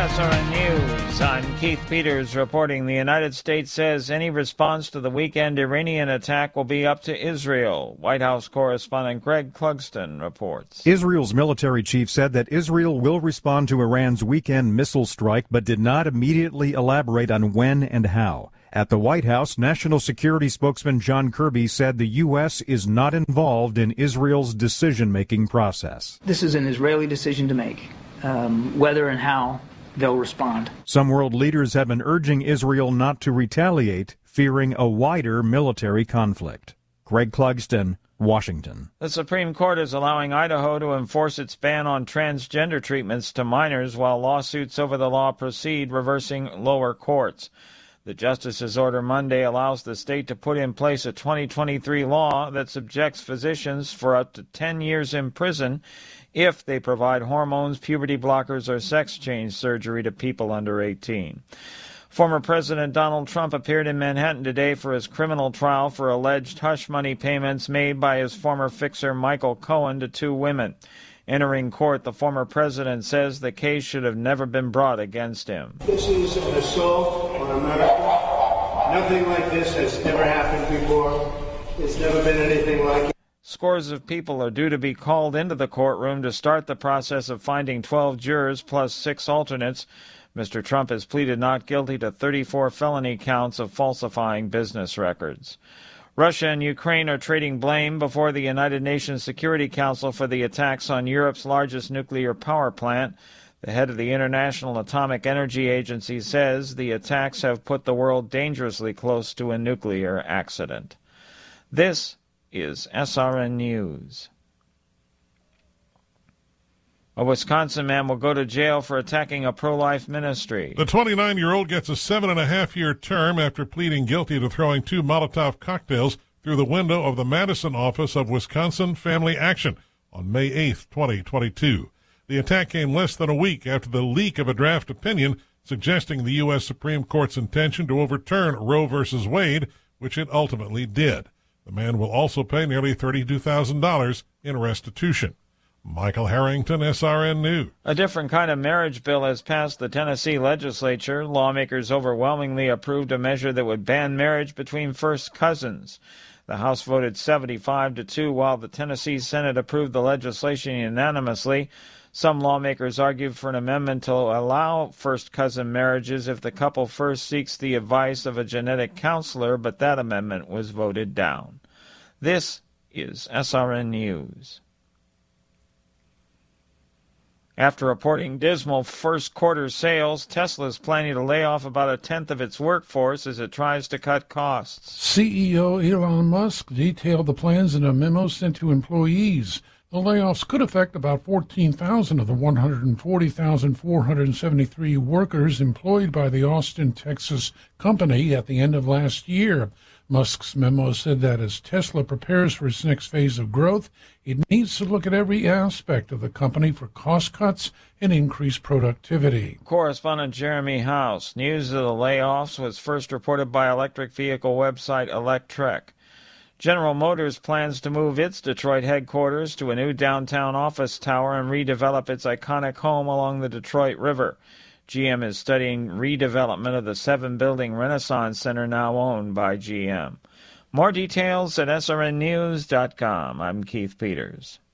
SRN News. I'm Keith Peters reporting the United States says any response to the weekend Iranian attack will be up to Israel. White House correspondent Greg Clugston reports. Israel's military chief said that Israel will respond to Iran's weekend missile strike, but did not immediately elaborate on when and how. At the White House, National Security spokesman John Kirby said the U.S. is not involved in Israel's decision-making process. This is an Israeli decision to make, whether and how they'll respond. Some world leaders have been urging Israel not to retaliate, fearing a wider military conflict. Greg Clugston, Washington. The Supreme Court is allowing Idaho to enforce its ban on transgender treatments to minors while lawsuits over the law proceed, reversing lower courts. The justice's order Monday allows the state to put in place a 2023 law that subjects physicians for up to 10 years in prison if they provide hormones, puberty blockers, or sex change surgery to people under 18. Former President Donald Trump appeared in Manhattan today for his criminal trial for alleged hush money payments made by his former fixer Michael Cohen to two women. Entering court, the former president says the case should have never been brought against him. This is an assault on America. Nothing like this has ever happened before. There's never been anything like it. Scores of people are due to be called into the courtroom to start the process of finding 12 jurors plus 6 alternates. Mr. Trump has pleaded not guilty to 34 felony counts of falsifying business records. Russia and Ukraine are trading blame before the United Nations Security Council for the attacks on Europe's largest nuclear power plant. The head of the International Atomic Energy Agency says the attacks have put the world dangerously close to a nuclear accident. This is SRN News. A Wisconsin man will go to jail for attacking a pro-life ministry. The 29-year-old gets a 7.5-year term after pleading guilty to throwing 2 Molotov cocktails through the window of the Madison office of Wisconsin Family Action on May 8, 2022. The attack came less than a week after the leak of a draft opinion suggesting the U.S. Supreme Court's intention to overturn Roe v. Wade, which it ultimately did. The man will also pay nearly $32,000 in restitution. Michael Harrington, SRN News. A different kind of marriage bill has passed the Tennessee legislature. Lawmakers overwhelmingly approved a measure that would ban marriage between first cousins. The House voted 75-2, while the Tennessee Senate approved the legislation unanimously. Some lawmakers argued for an amendment to allow first cousin marriages if the couple first seeks the advice of a genetic counselor, but that amendment was voted down. This is SRN News. After reporting dismal first quarter sales, Tesla is planning to lay off about a tenth of its workforce as it tries to cut costs. CEO Elon Musk detailed the plans in a memo sent to employees. The layoffs could affect about 14,000 of the 140,473 workers employed by the Austin, Texas company at the end of last year. Musk's memo said that as Tesla prepares for its next phase of growth, it needs to look at every aspect of the company for cost cuts and increased productivity. Correspondent Jeremy House. News of the layoffs was first reported by electric vehicle website Electrek. General Motors plans to move its Detroit headquarters to a new downtown office tower and redevelop its iconic home along the Detroit River. GM is studying redevelopment of the 7-building Renaissance Center now owned by GM. More details at srnnews.com. I'm Keith Peters.